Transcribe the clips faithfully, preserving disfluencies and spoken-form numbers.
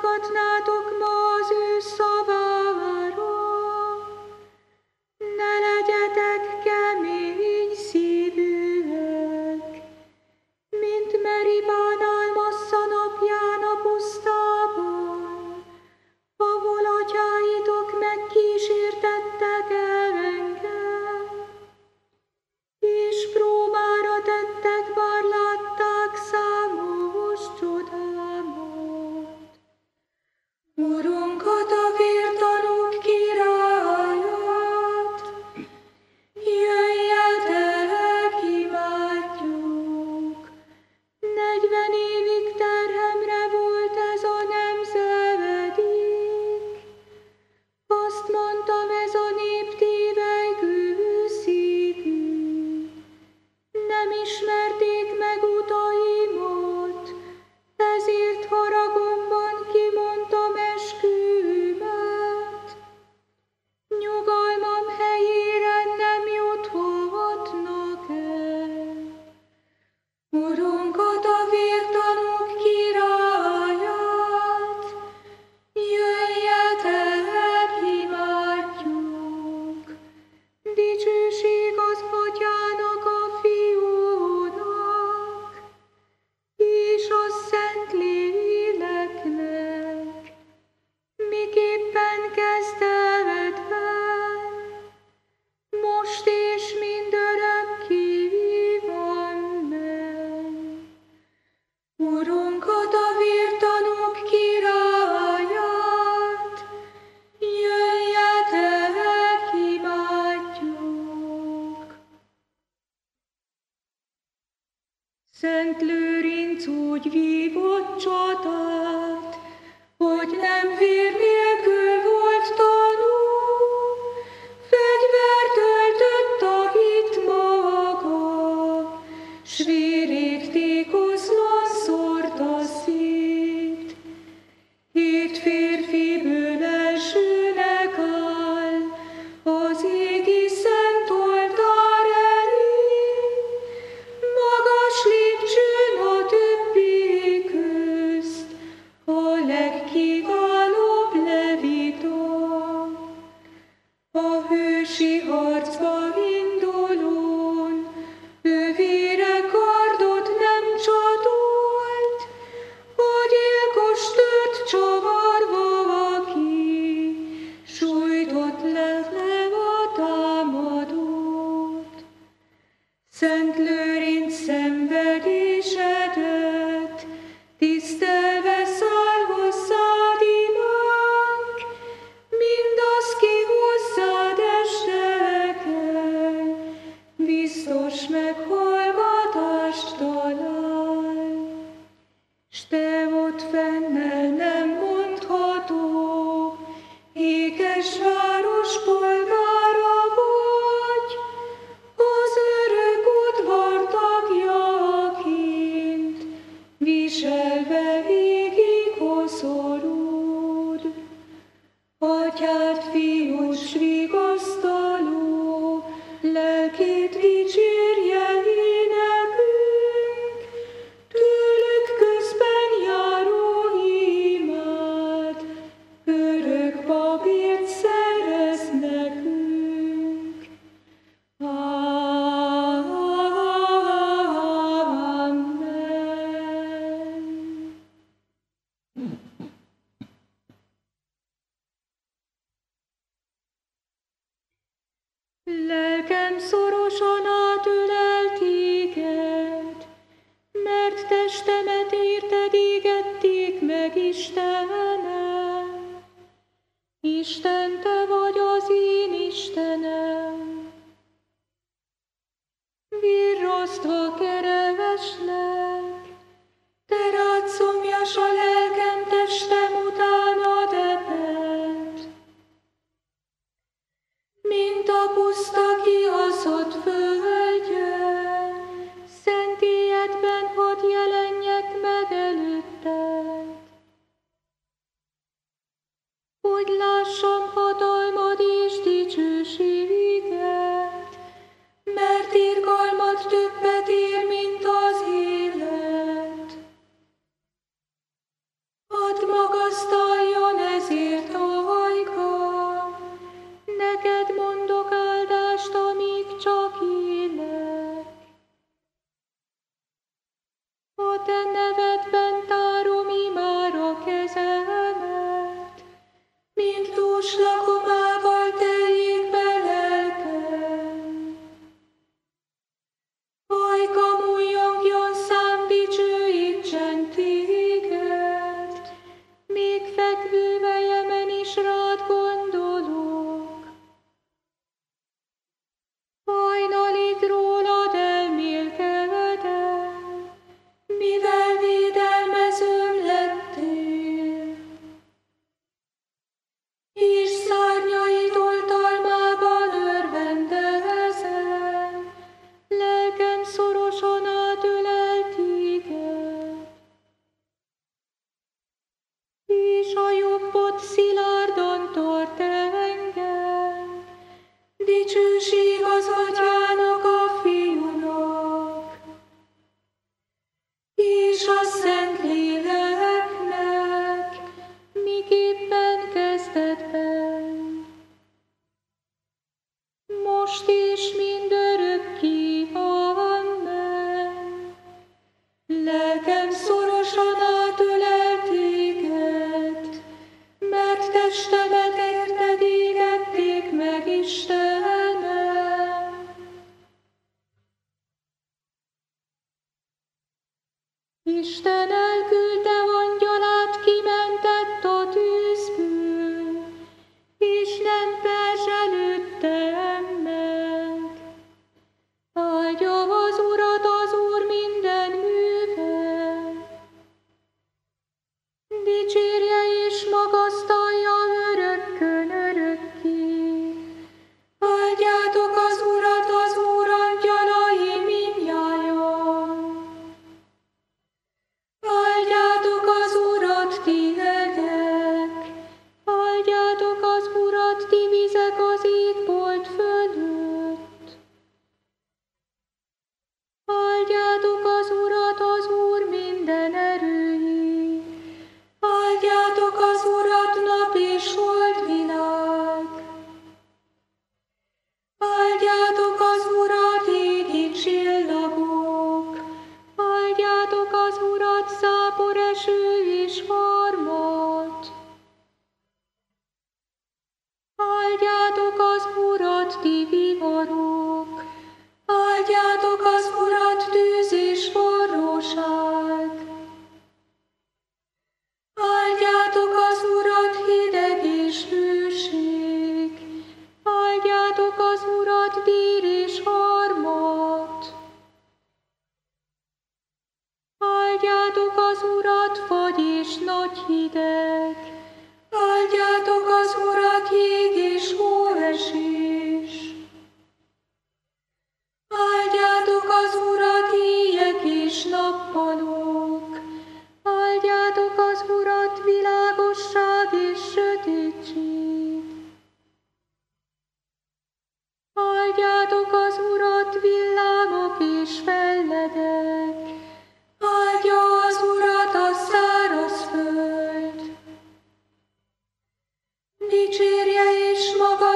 hallgatnátok ma az ő szavára, ne legyetek kemény szívűek, mint Meribánál Massza napján a pusztában, ahol atyáitok megkísértettek engem, és próbára tettek, bár látták számos csodámat. Urunkat, a vértanúk királyát, jöjjetek, imádjuk! Negyven évig terhemre volt ez a nemzedék. Azt mondtam, ez a nép tévelygő szívű. Nem ismerték meg utaimat, ezért haragomban kimondtam esküvőmet. Nyugalmam helyére nem juthatnak el. Urunkat, a vértanúk királyát, jöjjetek, imádjuk! Dicsőség az Atyának, a Fiúnak, és a Szentléleknek, miképpen kezdetben, most és mindörökké van meg. Urunkat, a vértanúk királyát, jöjjetek, imádjuk! Szent Lőrinc úgy vívott csatát, hogy nem vér nélkül volt tanú, fegyvert öltött a hit maga, s vérét tékozlan szórta szét. Hét férfiből elsőnek áll az égi szent oltár elé, magas lépcsőn a többi közt a legkiválóbb levita. A hősi harcba indulón ő vére kardot nem csatolt, a gyilkos tört csavarva, aki sújtott le a támadót. Szent Lőrinc szenvedésedet tisztelve száll hozzád imánk, mindaz, ki hozzád estel, biztos meghallgatást talál. S te ott fennel nem mondható, ékes város polgára vagy, az örök udvar tagjaként, viselve végig koszorúd. Atyád, Fiúd, s vigasztaló lelkét dicsérje énekünk, tőlük közben járó imád, örök babért szerez nekünk. Amen. Lelkem szorosan átölel téged, mert testemet érted égették meg, Istenem. Isten, te vagy az én Istenem. Virrasztva kereveslek, te rád szomjas a lelkem, testem utána deped. Mint a puszta kiaszott földje, szentélyedben hadd jelenjek meg előtted. Hogy lássam hatalmad és dicsőséget, mert irgalmad többet ér, mint az élet. Hadd magasztalj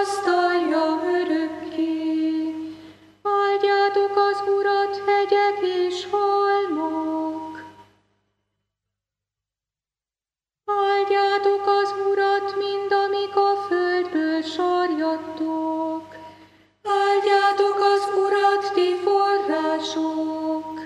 magasztalja örökké. Áldjátok az Urat, hegyek és halmok. Áldjátok az Urat, mind amik a földből sarjadtok. Áldjátok az Urat, ti források.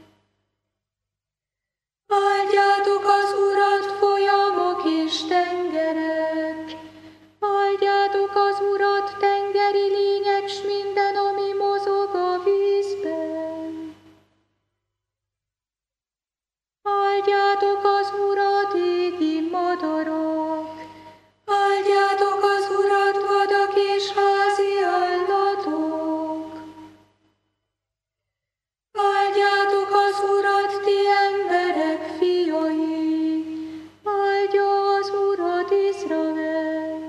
Áldjátok az Urat, folyamok és tengerek. Áldjátok az Urat, tengeri lények, s minden, ami mozog a vízben. Áldjátok az Urat, égi madarak. Áldjátok az Urat, vadak és házi állatok. Áldjátok az Urat, ti emberek fiai. Áldja az Urat Izrael.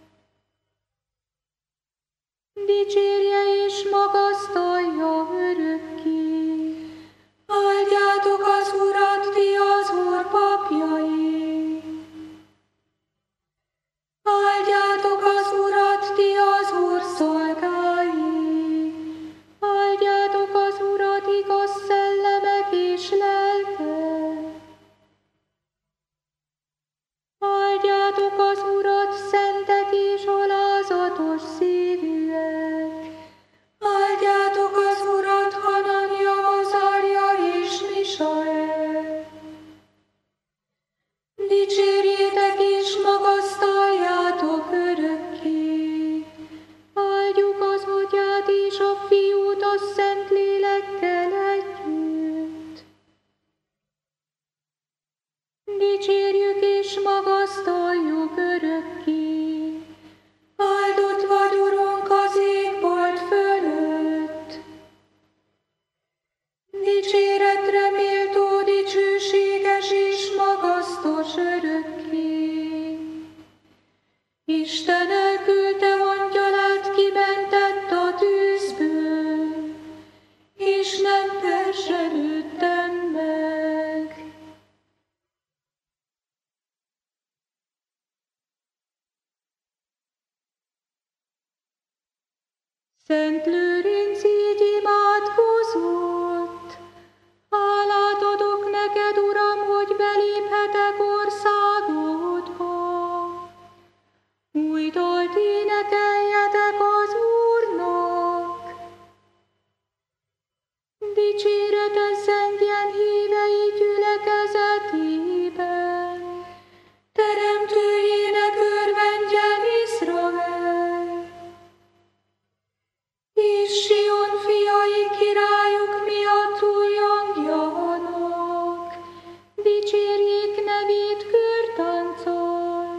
Dicsérje és magasztalja örökké. Áldjátok az Urat, ti az Úr papjai. Áldjátok az Urat, ti az Úr szolgái. Áldjátok az Urat, igaz szellemek és lelkek. Áldjátok az Urat, szentek és alázatos szívűek. Áldjátok az Urat, Hananja, Azarja és Misael. Dicsérjétek és magasztaljátok örökké. Áldjuk az Atyát és a Fiút a Szentlélekkel együtt. Dicsérjük és magasztaljuk örökké. Áldott vagy, Urunk, az égbolt fölött. Dicséretre méltó, dicsőséges és magasztos örökké. Isten elküldte angyalát, kimentett a tűzből, és nem perselődtem meg. Szent Lőrinc így imádkozott. Hálát adok neked, Uram, hogy beléphetek országodba. Új dalt énekeljetek az Úrnak. Dicséretet zengjen hívei gyülekezetében. Teremtőjének örvendjen Izrael. És Sion fiai királyuk miatt újjongjanak, dicsérjék nevét körtánccal.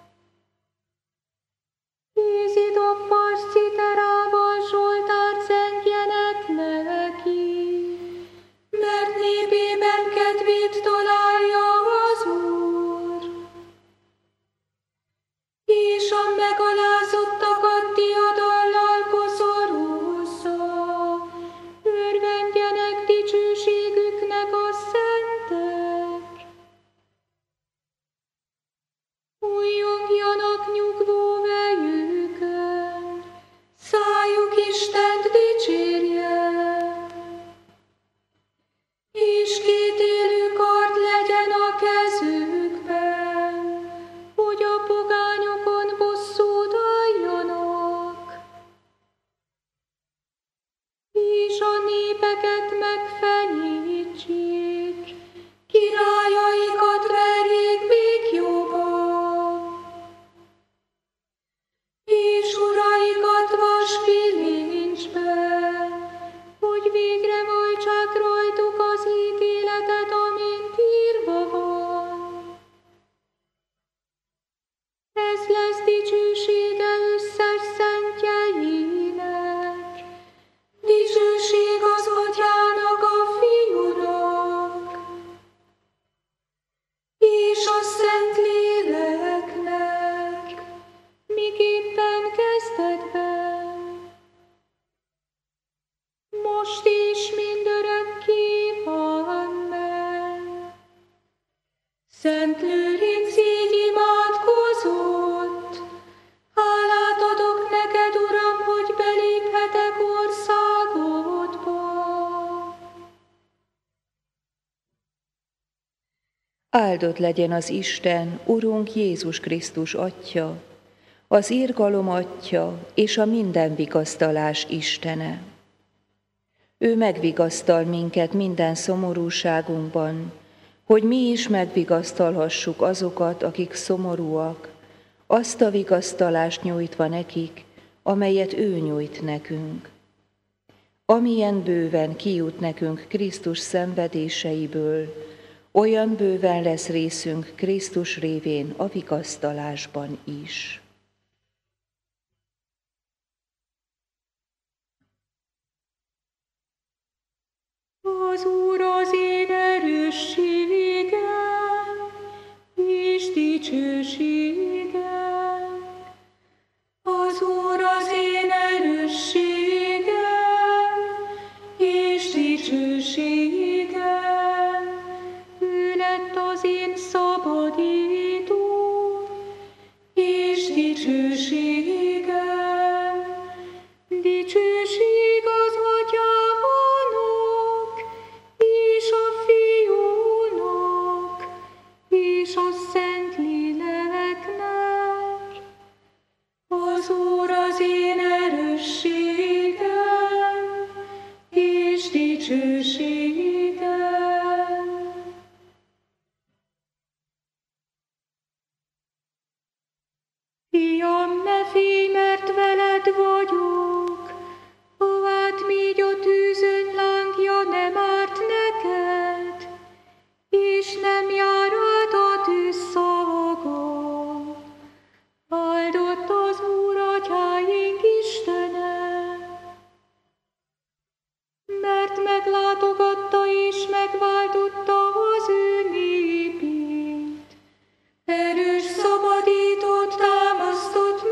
Kézi dobbal, citerával Zsoltárt zengjenek neki, mert népében kedvét találja az Úr. És a megalázottakat diadallal koszorúzza, örvendjenek dicsőségüknek a szentek. Újjongjanak nyugvó vejükön, szájuk Istent dicsérje. És kétélű kard legyen a kezükben, hogy a pogányokon bosszút álljanak, és a népeket megfenyítsék, királyaikat verjék békjóba, és uraikat vaspilincbe, hogy végre váltsák rajtuk az ítéletet, amint írva van. Ez lesz dicsősége összes szentjeinek, dicsőség az Atyának, a Fiúnak, és a Szentléleknek, miképpen kezdetben, most és mindörökké. Amen. Szent Lőrinc így imádkozott. Áldott legyen az Isten, Urunk Jézus Krisztus Atya, az irgalom Atya és a minden vigasztalás Istene. Ő megvigasztal minket minden szomorúságunkban, hogy mi is megvigasztalhassuk azokat, akik szomorúak, azt a vigasztalást nyújtva nekik, amelyet ő nyújt nekünk. Amilyen bőven kijut nekünk Krisztus szenvedéseiből, olyan bőven lesz részünk Krisztus révén a vigasztalásban is. Az Úr az én erősségem és dicsőségem. Az Úr az én erősségem és dicsőségem. Ő lett az én szabadítóm és dicsőségem. Dicsőség az Atyának és a Fiúnak és a Szentléleknek. Az Úr az én erősségem és dicsőségem. Fiam, ne félj, mert veled vagyok, ha átmegy a tűzön lángja, nem árt neked, és nem jár át a tűz szaga. Áldott az Úr atyáink Istene, mert meglátogatta és megváltotta az ő népét. Erős szabadítót támasztott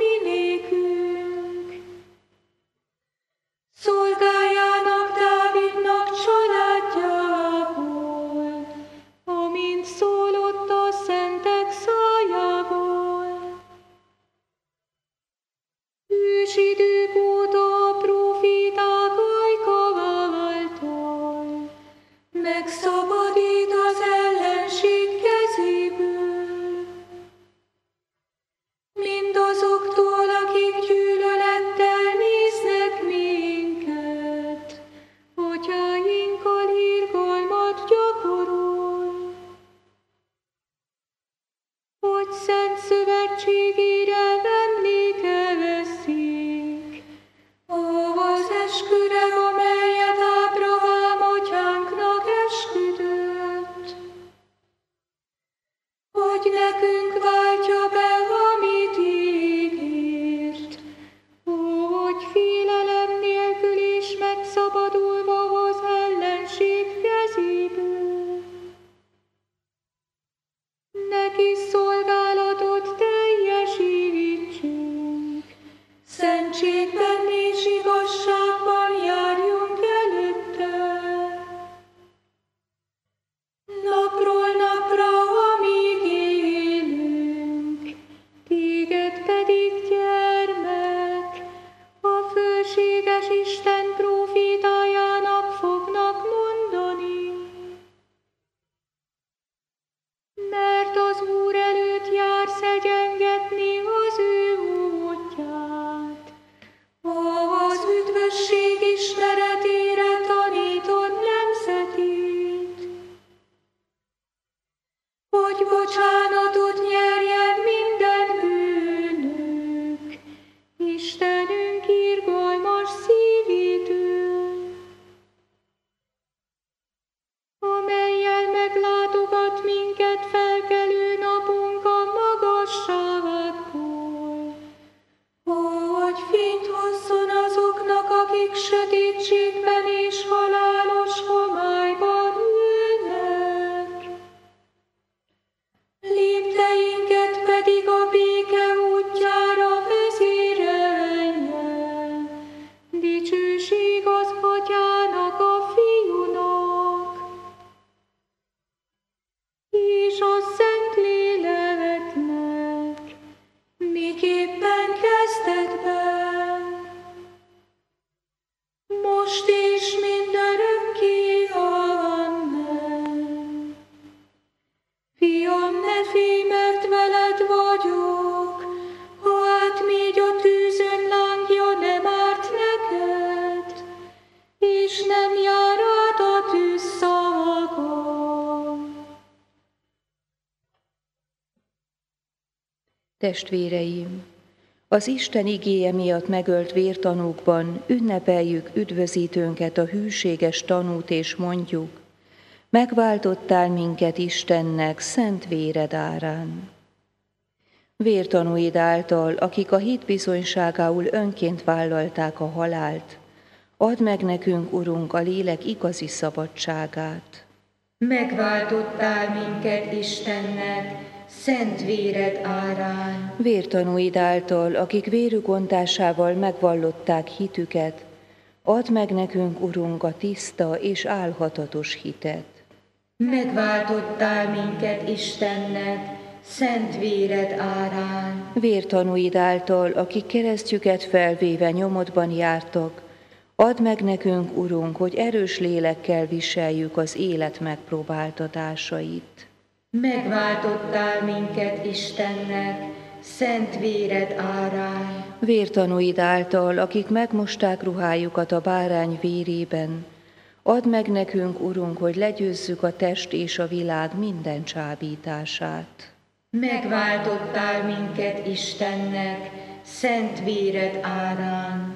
Testvéreim, az Isten igéje miatt megölt vértanúkban ünnepeljük üdvözítőnket, a hűséges tanút, és mondjuk: megváltottál minket Istennek szent véred árán. Vértanúid által, akik a hit bizonyságául önként vállalták a halált, add meg nekünk, Urunk, a lélek igazi szabadságát. Megváltottál minket Istennek szent véred árán. Vértanúid által, akik vérük ontásával megvallották hitüket, add meg nekünk, Urunk, a tiszta és álhatatos hitet. Megváltottál minket Istennek szent véred árán. Vértanúid által, akik keresztjüket felvéve nyomodban jártak, add meg nekünk, Urunk, hogy erős lélekkel viseljük az élet megpróbáltatásait. Megváltottál minket Istennek szent véred árán. Vértanúid által, akik megmosták ruhájukat a bárány vérében, add meg nekünk, Urunk, hogy legyőzzük a test és a világ minden csábítását. Megváltottál minket Istennek szent véred árán.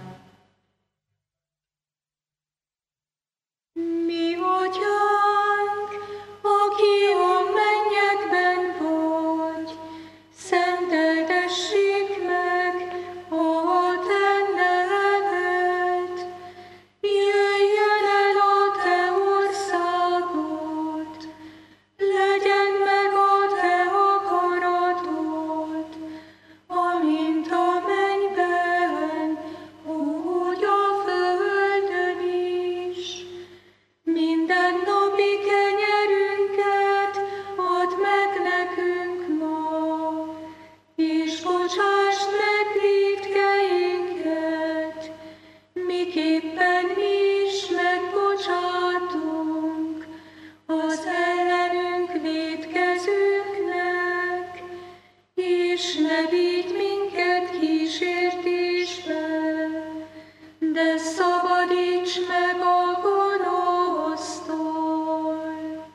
Mi Atyánk, aki a mennyekben vagy, szenteltessék meg a te neved. Jöjjön el a te országod, legyen meg a te akaratod, amint a mennyben, úgy a földön is. Minden napi kenyerünket add meg nekünk ma, és bocsásd meg vétkeinket, miképpen mi is megbocsátunk az ellenünk vétkezőknek, és ne vigy minket kísértésbe, de szabadíts meg a gonosztól.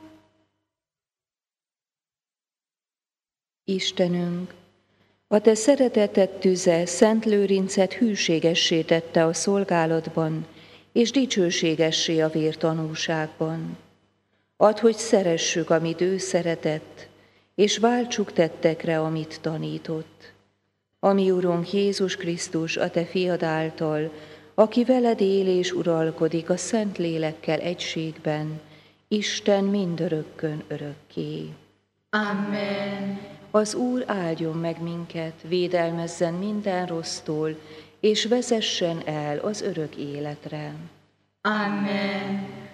Istenünk, a te szereteted tüze Szent Lőrincet hűségessé tette a szolgálatban, és dicsőségessé a vértanúságban. Add, hogy szeressük, amit ő szeretett, és váltsuk tettekre, amit tanított. Ami Urunk Jézus Krisztus, a te fiad által, aki veled él és uralkodik a Szent Lélekkel egységben, Isten mindörökkön örökké. Amen. Az Úr áldjon meg minket, védelmezzen minden rossztól, és vezessen el az örök életre. Amen.